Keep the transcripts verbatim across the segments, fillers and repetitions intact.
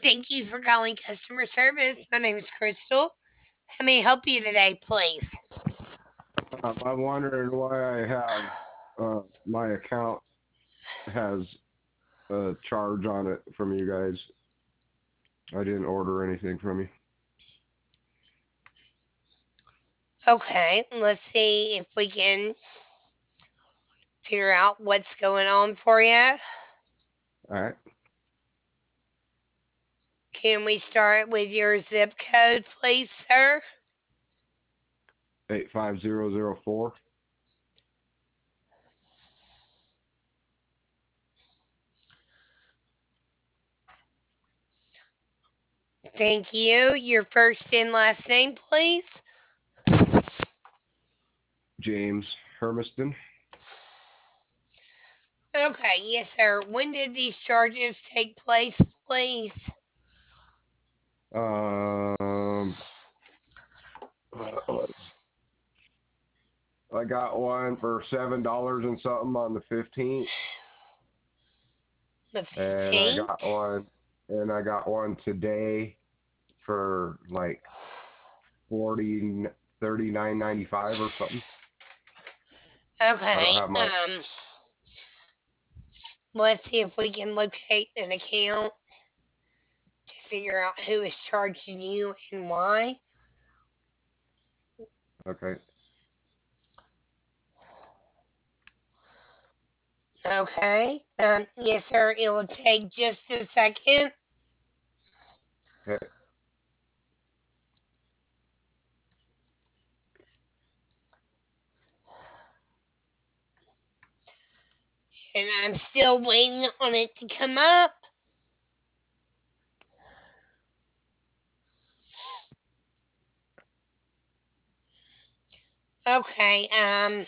Thank you for calling customer service. My name is Crystal. How may I help you today, please? Um, I'm wondering why I have uh, my account has a charge on it from you guys. I didn't order anything from you. Okay, let's see if we can figure out what's going on for you. All right, Can we start with your zip code, please, sir? eight five zero zero four. Thank you. Your first and last name, please. James Hermiston. Okay, yes, sir. When did these charges take place, please? Um, I got one for seven dollars and something on the fifteenth, The and I got fifteenth? one, and I got one today for like forty thirty nine ninety five or something. I don't Okay, have my um, let's see if we can locate an account to figure out who is charging you and why. okay. Okay. Um, yes, sir. It will take just a second. Okay. And I'm still waiting on it to come up. Okay. Um,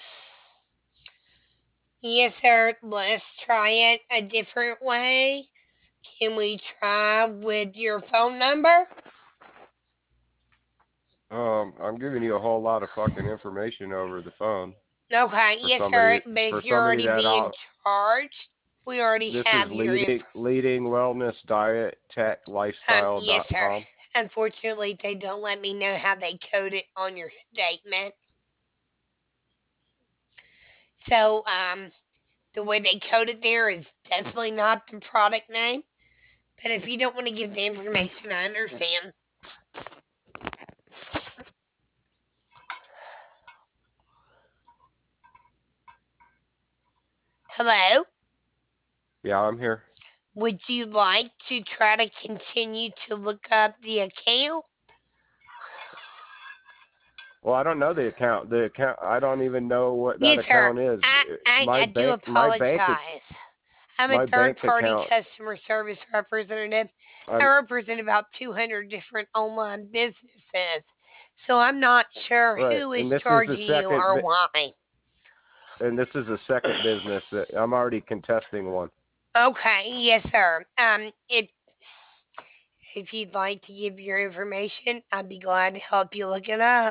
yes, sir. Let's try it a different way. Can we try with your phone number? Um, I'm giving you a whole lot of fucking information over the phone Okay. for Yes, sir. somebody But for if you're somebody already that being all charged, we already this is have your leading info. leading wellness diet tech Um, lifestyle yes, dot sir. com. Unfortunately, they don't let me know how they code it on your statement. So, um, the way they code it there is definitely not the product name. But if you don't want to give the information, I understand. Hello? Yeah, I'm here. Would you like to try to continue to look up the account? Well, I don't know the account. The account I don't even know what that Yes, sir. account is. I, I, My I do bank my bank apologize. I'm a my third bank party account customer service representative. I I'm represent about two hundred different online businesses. So I'm not sure right. who And is this is the charging you second or why. and this is the second business that I'm already contesting one. Okay, yes, sir. Um, if if you'd like to give your information, I'd be glad to help you look it up.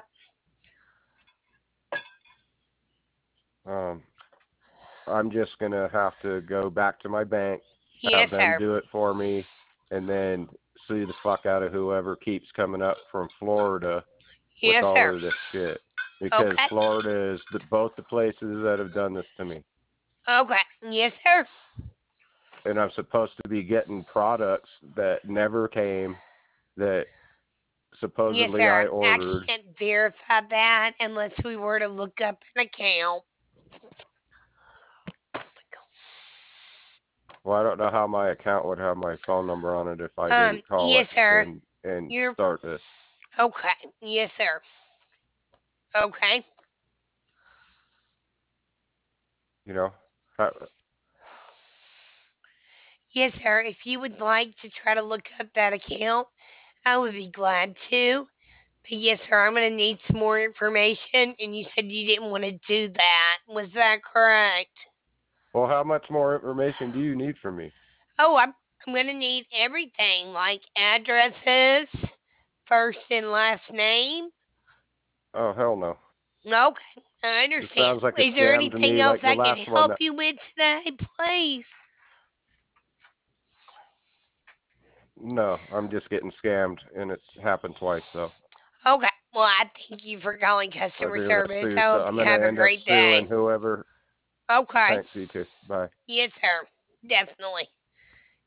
Um I'm just going to have to go back to my bank, have Yes, them sir. do it for me, and then sue the fuck out of whoever keeps coming up from Florida with Yes, all sir. of this shit. Because Okay. Florida is the, both the places that have done this to me. Okay. Yes, sir. And I'm supposed to be getting products that never came, that Yes, supposedly I sir. I ordered. can't verify that unless we were to look up an account. Well, I don't know how my account would have my phone number on it if I Um, didn't call it yes, sir. and and You're start this. okay. Yes, sir. Okay. You know, how, Yes, sir. If you would like to try to look up that account, I would be glad to. But yes, sir, I'm going to need some more information. And you said you didn't want to do that. Was that correct? well, how much more information do you need from me? Oh, I'm, I'm going to need everything like addresses, first and last name. Oh, hell no. Okay, I This understand. sounds like a Is there scam to anything me, else like the I can last one. help you with today, please? No, I'm just getting scammed, and it's happened twice. So Okay. Well, I thank you for calling I customer do gotta service. sue. I So hope I'm you gonna have a end up great suing day. whoever. Okay. Thanks, you too. Bye. Yes, sir. Definitely.